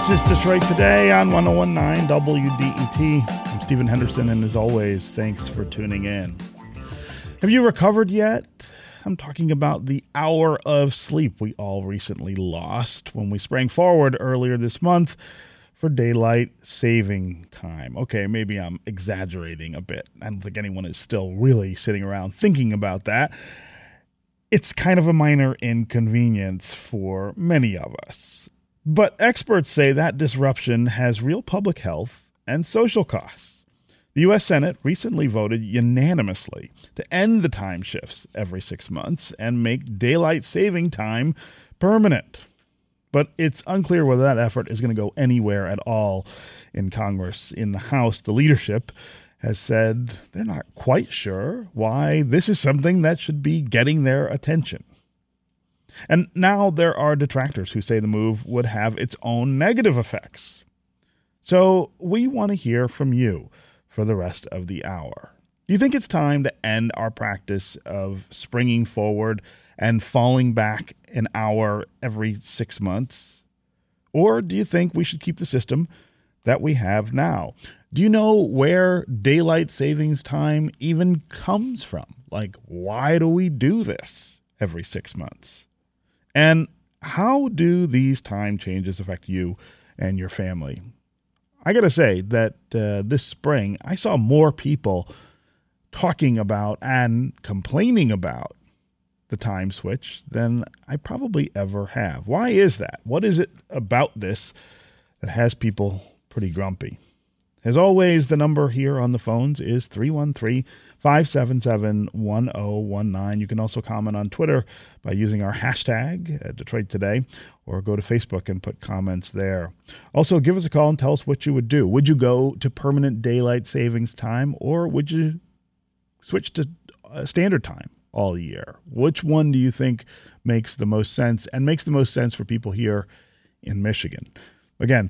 This is Detroit Today on 1019 WDET. I'm Stephen Henderson, and as always, thanks for tuning in. Have you recovered yet? I'm talking about the hour of sleep we all recently lost when we sprang forward earlier this month for daylight saving time. Okay, maybe I'm exaggerating a bit. I don't think anyone is still really sitting around thinking about that. It's kind of a minor inconvenience for many of us. But experts say that disruption has real public health and social costs. The U.S. Senate recently voted unanimously to end the time shifts every 6 months and make daylight saving time permanent. But it's unclear whether that effort is going to go anywhere at all in Congress. In the House, the leadership has said they're not quite sure why this is something that should be getting their attention. And now there are detractors who say the move would have its own negative effects. So we want to hear from you for the rest of the hour. Do you think it's time to end our practice of springing forward and falling back an hour every 6 months? Or do you think we should keep the system that we have now? Do you know where daylight savings time even comes from? Like, why do we do this every 6 months? And how do these time changes affect you and your family? I got to say that this spring, I saw more people talking about and complaining about the time switch than I probably ever have. Why is that? What is it about this that has people pretty grumpy? As always, the number here on the phones is 313-577-1019. You can also comment on Twitter by using our hashtag at Detroit Today, or go to Facebook and put comments there. Also, give us a call and tell us what you would do. Would you go to permanent daylight savings time, or would you switch to standard time all year? Which one do you think makes the most sense, and makes the most sense for people here in Michigan? Again,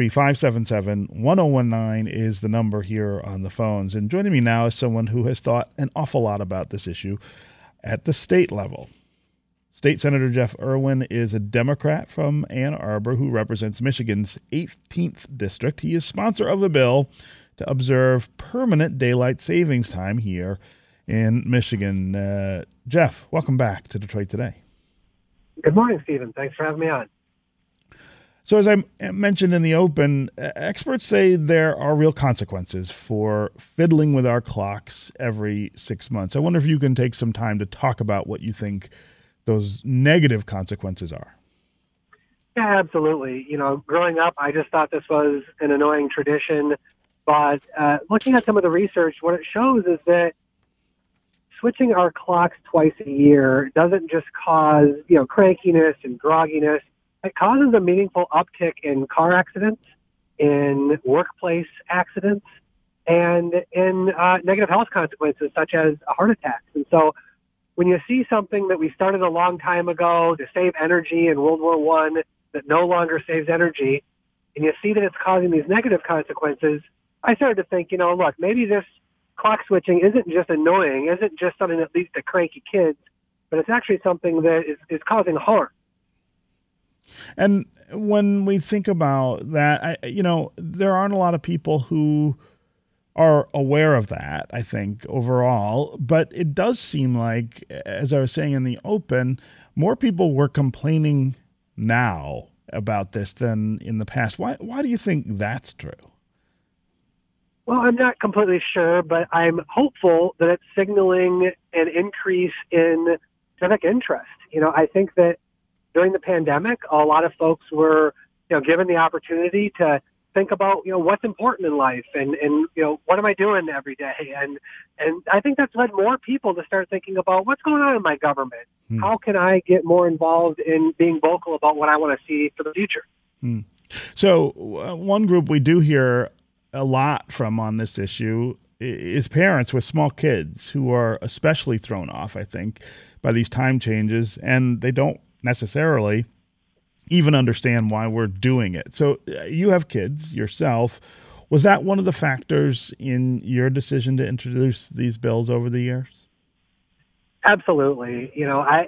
313-577-1019 is the number here on the phones. And joining me now is someone who has thought an awful lot about this issue at the state level. State Senator Jeff Irwin is a Democrat from Ann Arbor who represents Michigan's 18th district. He is sponsor of a bill to observe permanent daylight savings time here in Michigan. Jeff, welcome back to Detroit Today. Good morning, Stephen. Thanks for having me on. So as I mentioned in the open, experts say there are real consequences for fiddling with our clocks every 6 months. I wonder if you can take some time to talk about what you think those negative consequences are. Yeah, absolutely. You know, growing up, I just thought this was an annoying tradition. But looking at some of the research, what it shows is that switching our clocks twice a year doesn't just cause, crankiness and grogginess. It causes a meaningful uptick in car accidents, in workplace accidents, and in negative health consequences such as heart attacks. And so when you see something that we started a long time ago to save energy in World War I that no longer saves energy, and you see that it's causing these negative consequences, I started to think, look, maybe this clock switching isn't just annoying, isn't just something that leads to cranky kids, but it's actually something that is causing harm. And when we think about that, there aren't a lot of people who are aware of that, I think, overall. But it does seem like, as I was saying in the open, more people were complaining now about this than in the past. Why do you think that's true? Well, I'm not completely sure, but I'm hopeful that it's signaling an increase in civic interest. I think that during the pandemic, a lot of folks were, given the opportunity to think about, what's important in life and what am I doing every day? And I think that's led more people to start thinking about what's going on in my government. How can I get more involved in being vocal about what I want to see for the future? So one group we do hear a lot from on this issue is parents with small kids who are especially thrown off, I think, by these time changes, and they don't necessarily even understand why we're doing it. So you have kids yourself. Was that one of the factors in your decision to introduce these bills over the years? Absolutely. I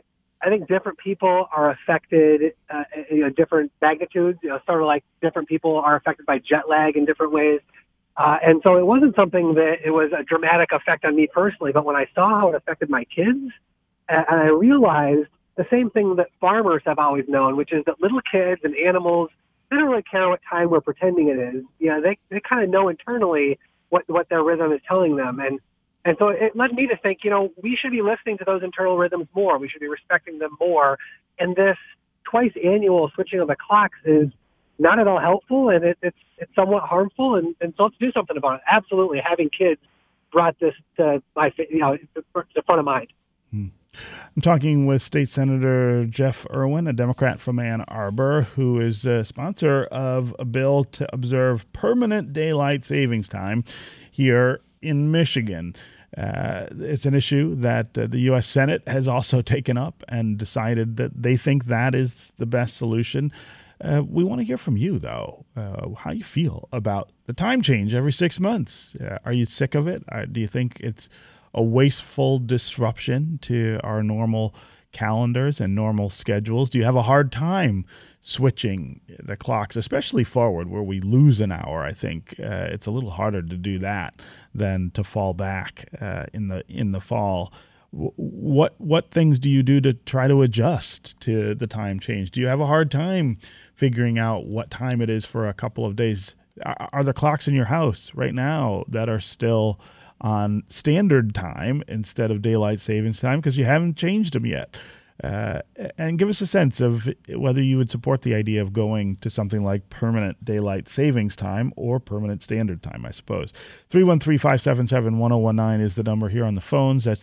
I think different people are affected different magnitudes. Sort of like different people are affected by jet lag in different ways. And so it wasn't something that it was a dramatic effect on me personally, but when I saw how it affected my kids, and I realized the same thing that farmers have always known, which is that little kids and animals, they don't really care what time we're pretending it is. They kind of know internally what their rhythm is telling them. And so it led me to think, we should be listening to those internal rhythms more. We should be respecting them more. And this twice annual switching of the clocks is not at all helpful, and it's somewhat harmful. And so let's do something about it. Absolutely, having kids brought this to the front of mind. I'm talking with State Senator Jeff Irwin, a Democrat from Ann Arbor, who is a sponsor of a bill to observe permanent daylight savings time here in Michigan. It's an issue that the U.S. Senate has also taken up and decided that they think that is the best solution. We want to hear from you, though, how you feel about the time change every 6 months. Are you sick of it? Do you think it's a wasteful disruption to our normal calendars and normal schedules? Do you have a hard time switching the clocks, especially forward, where we lose an hour? I think it's a little harder to do that than to fall back in the fall. What things do you do to try to adjust to the time change? Do you have a hard time figuring out what time it is for a couple of days? Are there clocks in your house right now that are still on standard time instead of daylight savings time because you haven't changed them yet? And give us a sense of whether you would support the idea of going to something like permanent daylight savings time or permanent standard time, I suppose. 313-577-1019 is the number here on the phones. That's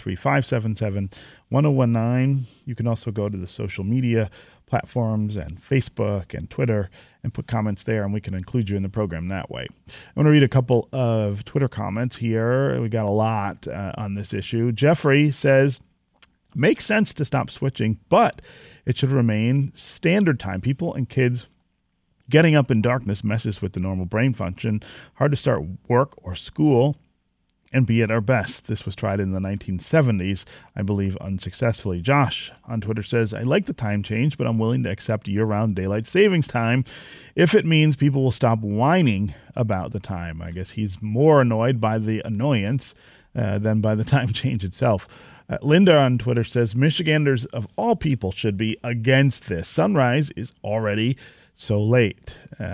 313-577-1019. You can also go to the social media platforms and Facebook and Twitter and put comments there, and we can include you in the program that way. I want to read a couple of Twitter comments here. We got a lot on this issue. Jeffrey says, makes sense to stop switching, but it should remain standard time. People and kids getting up in darkness messes with the normal brain function. Hard to start work or school and be at our best. This was tried in the 1970s, I believe unsuccessfully. Josh on Twitter says, I like the time change, but I'm willing to accept year-round daylight savings time if it means people will stop whining about the time. I guess he's more annoyed by the annoyance than by the time change itself. Linda on Twitter says, Michiganders of all people should be against this. Sunrise is already so late.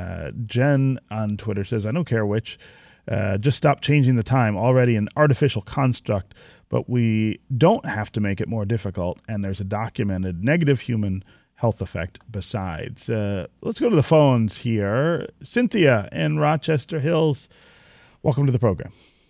Jen on Twitter says, I don't care which. Just stop changing the time. Already an artificial construct, but we don't have to make it more difficult, and there's a documented negative human health effect besides. Let's go to the phones here. Cynthia in Rochester Hills, welcome to the program.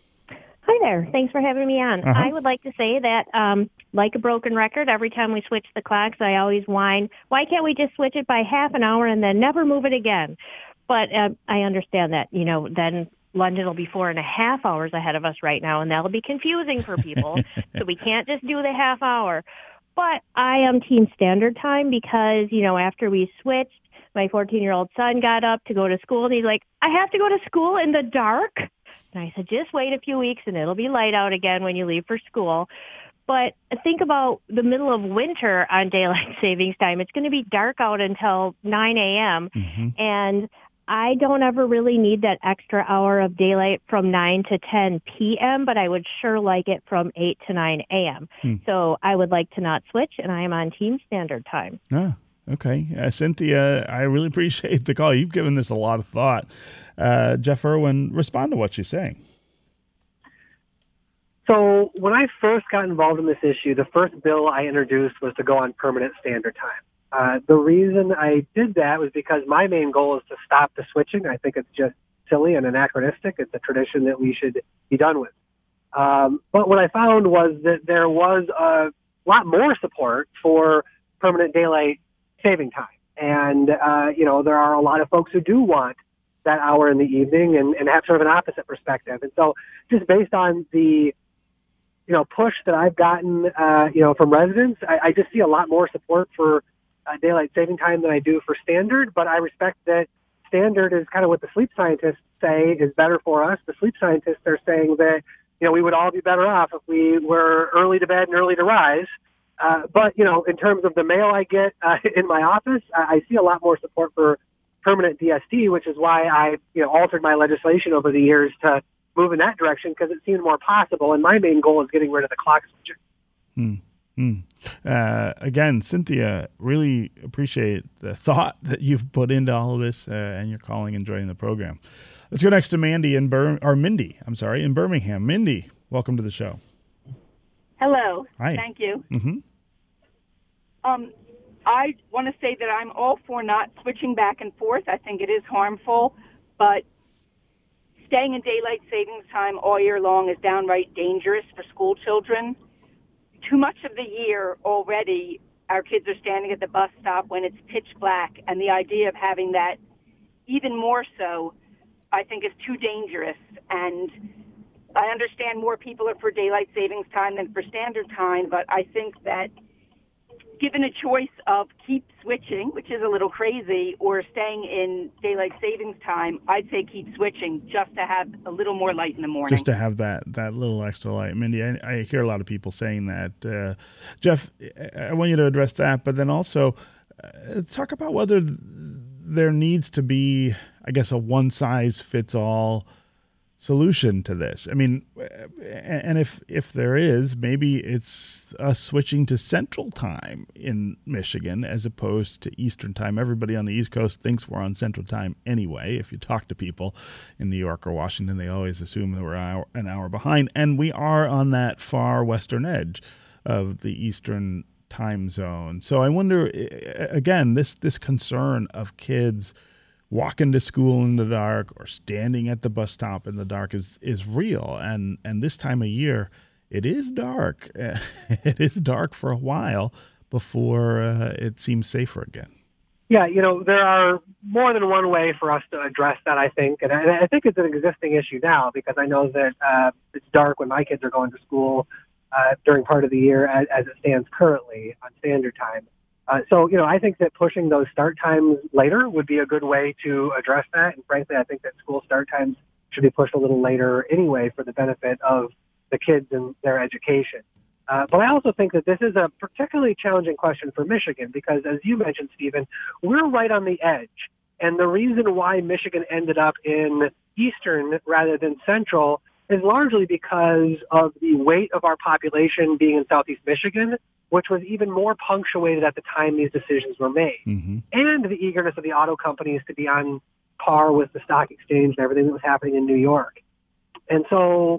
Hi there. Thanks for having me on. Uh-huh. I would like to say that, like a broken record, every time we switch the clocks, I always whine, why can't we just switch it by half an hour and then never move it again? But I understand that, then London will be 4.5 hours ahead of us right now, and that'll be confusing for people. So we can't just do the half hour. But I am Team Standard Time because, after we switched, my 14-year-old son got up to go to school, and he's like, I have to go to school in the dark? And I said, just wait a few weeks, and it'll be light out again when you leave for school. But think about the middle of winter on daylight savings time. It's going to be dark out until 9 a.m., and I don't ever really need that extra hour of daylight from 9 to 10 p.m., but I would sure like it from 8 to 9 a.m. So I would like to not switch, and I am on Team Standard Time. Ah, okay. Cynthia, I really appreciate the call. You've given this a lot of thought. Jeff Irwin, respond to what she's saying. So when I first got involved in this issue, the first bill I introduced was to go on permanent standard time. The reason I did that was because my main goal is to stop the switching. I think it's just silly and anachronistic. It's a tradition that we should be done with. But what I found was that there was a lot more support for permanent daylight saving time. And, there are a lot of folks who do want that hour in the evening and have sort of an opposite perspective. And so just based on the push that I've gotten, from residents, I just see a lot more support for daylight saving time than I do for standard, but I respect that standard is kind of what the sleep scientists say is better for us. The sleep scientists are saying that, we would all be better off if we were early to bed and early to rise. But, in terms of the mail I get in my office, I see a lot more support for permanent DST, which is why I altered my legislation over the years to move in that direction because it seemed more possible. And my main goal is getting rid of the clock switching. Again, Cynthia, really appreciate the thought that you've put into all of this and your calling and joining the program. Let's go next to Mindy in Birmingham. Mindy, welcome to the show. Hello. Hi. Thank you. Mm-hmm. I want to say that I'm all for not switching back and forth. I think it is harmful, but staying in daylight savings time all year long is downright dangerous for school children. Too much of the year already, our kids are standing at the bus stop when it's pitch black, and the idea of having that even more so, I think, is too dangerous. And I understand more people are for daylight savings time than for standard time, but I think that given a choice of keep switching, which is a little crazy, or staying in daylight savings time, I'd say keep switching just to have a little more light in the morning. Just to have that little extra light. Mindy, I hear a lot of people saying that. Jeff, I want you to address that, but then also talk about whether there needs to be, I guess, a one-size-fits-all solution to this. I mean, and if there is, maybe it's us switching to Central Time in Michigan as opposed to Eastern Time. Everybody on the East Coast thinks we're on Central Time anyway. If you talk to people in New York or Washington, they always assume that we're an hour behind, and we are on that far western edge of the Eastern time zone. So I wonder, again, this concern of kids walking to school in the dark or standing at the bus stop in the dark is real. And this time of year, it is dark. It is dark for a while before it seems safer again. Yeah, there are more than one way for us to address that, I think. And I think it's an existing issue now because I know that it's dark when my kids are going to school during part of the year as it stands currently on standard time. So, I think that pushing those start times later would be a good way to address that. And frankly, I think that school start times should be pushed a little later anyway for the benefit of the kids and their education. But I also think that this is a particularly challenging question for Michigan because, as you mentioned, Stephen, we're right on the edge. And the reason why Michigan ended up in Eastern rather than Central is largely because of the weight of our population being in Southeast Michigan, which was even more punctuated at the time these decisions were made, and the eagerness of the auto companies to be on par with the stock exchange and everything that was happening in New York. And so,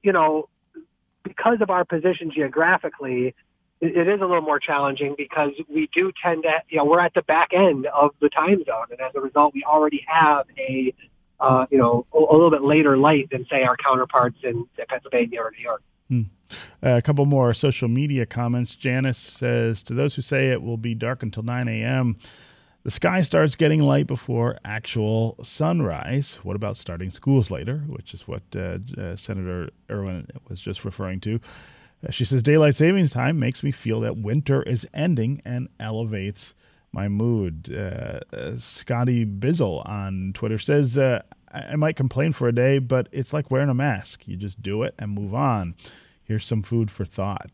because of our position geographically, it is a little more challenging because we do tend to, we're at the back end of the time zone. And as a result, we already have a little bit later light than, say, our counterparts in Pennsylvania or New York. A couple more social media comments. Janice says, to those who say it will be dark until 9 a.m., the sky starts getting light before actual sunrise. What about starting schools later, which is what Senator Irwin was just referring to. She says, daylight savings time makes me feel that winter is ending and elevates my mood. Scotty Bizzle on Twitter says, I might complain for a day, but it's like wearing a mask. You just do it and move on. Here's some food for thought.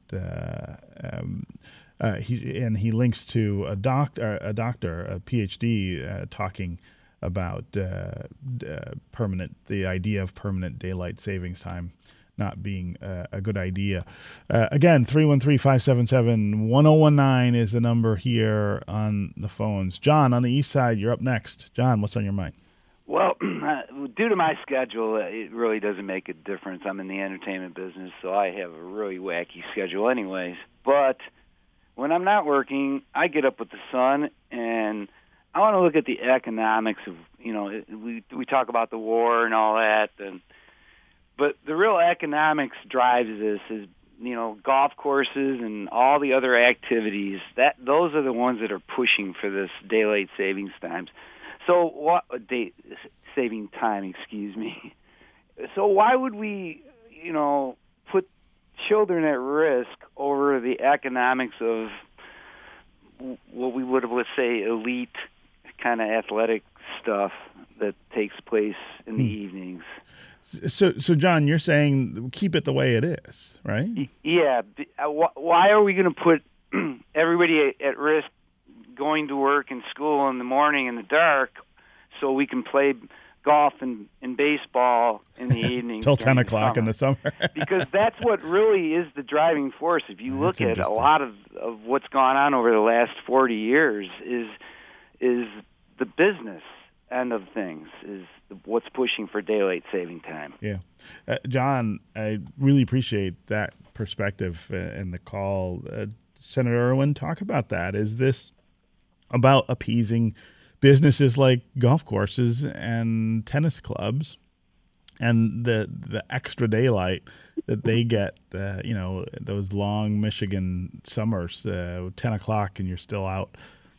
He links to a doctor, a PhD, talking about the idea of permanent daylight savings time not being a good idea. Again, 313-577-1019 is the number here on the phones. John, on the east side, you're up next. John, what's on your mind? Well, due to my schedule, it really doesn't make a difference. I'm in the entertainment business, so I have a really wacky schedule anyways. But when I'm not working, I get up with the sun, and I want to look at the economics of, we talk about the war and all that, but the real economics drives this is, golf courses and all the other activities. Those are the ones that are pushing for this daylight savings times. So saving time, excuse me. So why would we, put children at risk over the economics of what we would have, let's say, elite kind of athletic stuff that takes place in the evenings? So, John, you're saying keep it the way it is, right? Yeah. Why are we going to put everybody at risk going to work and school in the morning in the dark so we can play golf and baseball in the evening till 10 o'clock in the summer. Because that's what really is the driving force. If you look at a lot of what's gone on over the last 40 years is the business end of things, is what's pushing for daylight saving time. Yeah. John, I really appreciate that perspective and the call. Senator Irwin, talk about that. Is this about appeasing businesses like golf courses and tennis clubs and the extra daylight that they get, those long Michigan summers, 10 o'clock and you're still out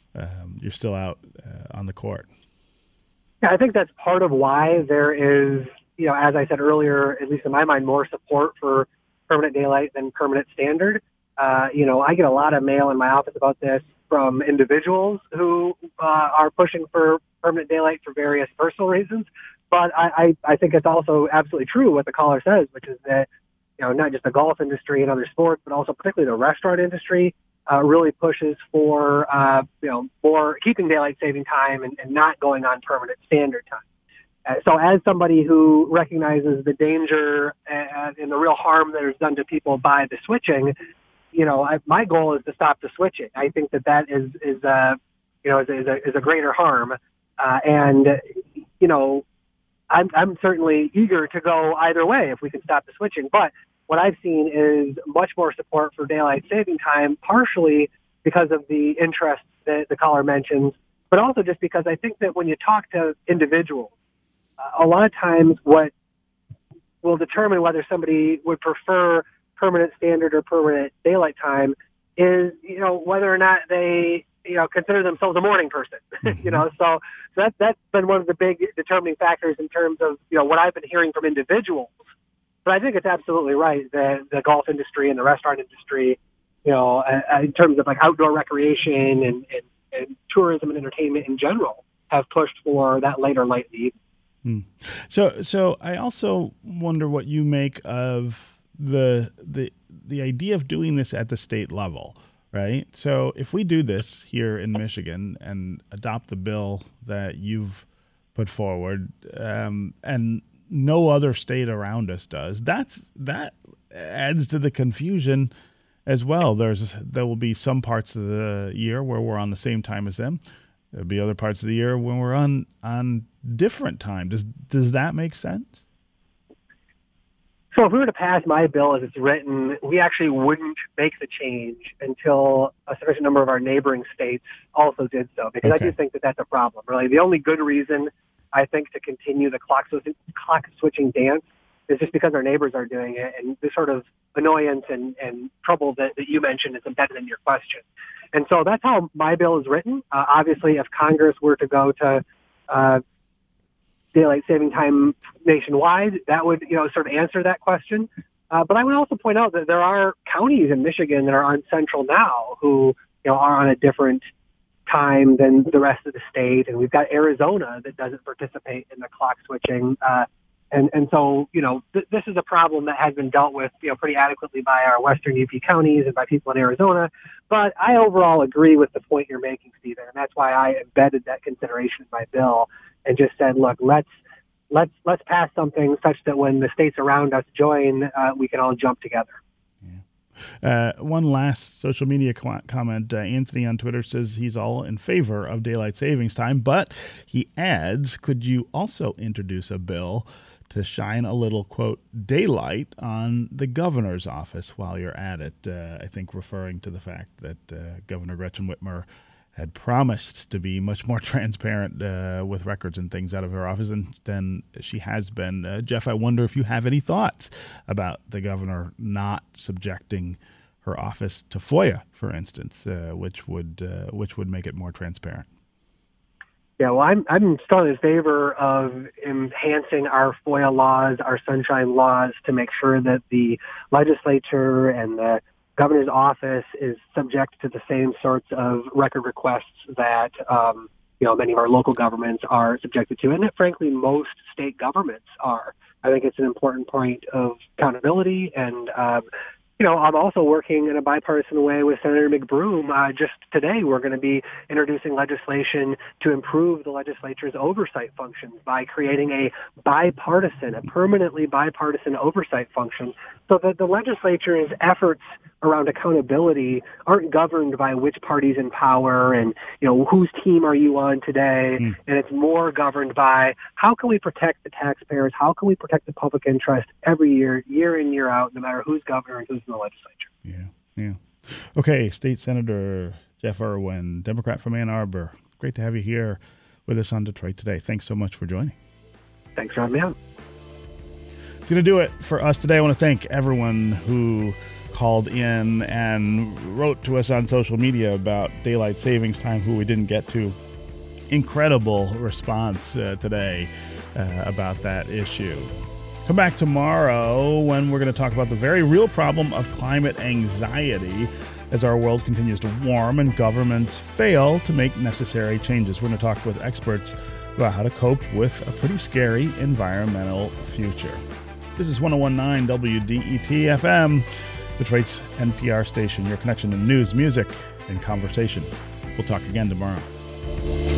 on the court? Yeah, I think that's part of why there is, as I said earlier, at least in my mind, more support for permanent daylight than permanent standard. I get a lot of mail in my office about this from individuals who are pushing for permanent daylight for various personal reasons. But I think it's also absolutely true what the caller says, which is that, not just the golf industry and other sports, but also particularly the restaurant industry really pushes for, more keeping daylight saving time and not going on permanent standard time. So as somebody who recognizes the danger and the real harm that is done to people by the switching, my goal is to stop the switching. I think that is a greater harm. I'm certainly eager to go either way if we can stop the switching. But what I've seen is much more support for daylight saving time, partially because of the interest that the caller mentions, but also just because I think that when you talk to individuals, a lot of times what will determine whether somebody would prefer permanent standard or permanent daylight time is, whether or not they, consider themselves a morning person. Mm-hmm. So that's been one of the big determining factors in terms of, what I've been hearing from individuals. But I think it's absolutely right that the golf industry and the restaurant industry, in terms of like outdoor recreation and tourism and entertainment in general, have pushed for that later light in the evening. So I also wonder what you make of the idea of doing this at the state level, right? So if we do this here in Michigan and adopt the bill that you've put forward, and no other state around us does, that adds to the confusion as well. There will be some parts of the year where we're on the same time as them. There'll be other parts of the year when we're on different time. Does that make sense? So if we were to pass my bill as it's written, we actually wouldn't make the change until a sufficient number of our neighboring states also did so, because I do think that that's a problem. Really, the only good reason I think to continue the clock switching dance is just because our neighbors are doing it, and the sort of annoyance and trouble that you mentioned is embedded in your question. And so that's how my bill is written. Obviously, if Congress were to go to daylight saving time nationwide, that would, sort of answer that question. But I would also point out that there are counties in Michigan that are on Central now who, are on a different time than the rest of the state. And we've got Arizona that doesn't participate in the clock switching. And so, this is a problem that has been dealt with, pretty adequately by our Western UP counties and by people in Arizona. But I overall agree with the point you're making, Stephen. And that's why I embedded that consideration in my bill and just said, look, let's pass something such that when the states around us join, we can all jump together. One last social media comment. Anthony on Twitter says he's all in favor of daylight savings time, but he adds, could you also introduce a bill to shine a little, quote, daylight on the governor's office while you're at it? I think referring to the fact that Governor Gretchen Whitmer had promised to be much more transparent with records and things out of her office than she has been. Jeff, I wonder if you have any thoughts about the governor not subjecting her office to FOIA, for instance, which would make it more transparent. Yeah, well, I'm strongly in favor of enhancing our FOIA laws, our sunshine laws, to make sure that the legislature and the governor's office is subject to the same sorts of record requests that many of our local governments are subjected to, and that frankly most state governments are. I think it's an important point of accountability, and I'm also working in a bipartisan way with Senator McBroom. Just today, we're going to be introducing legislation to improve the legislature's oversight functions by creating a permanently bipartisan oversight function, so that the legislature's efforts around accountability aren't governed by which party's in power and, whose team are you on today. And it's more governed by how can we protect the taxpayers? How can we protect the public interest every year, year in, year out, no matter who's governor and who's in the legislature. Yeah. Okay, State Senator Jeff Irwin, Democrat from Ann Arbor. Great to have you here with us on Detroit Today. Thanks so much for joining. Thanks for having me on. It's going to do it for us today. I want to thank everyone who called in and wrote to us on social media about daylight savings time, who we didn't get to. Incredible response today about that issue. Come back tomorrow when we're going to talk about the very real problem of climate anxiety as our world continues to warm and governments fail to make necessary changes. We're going to talk with experts about how to cope with a pretty scary environmental future. This is 101.9 WDET FM, Detroit's NPR station, your connection to news, music, and conversation. We'll talk again tomorrow.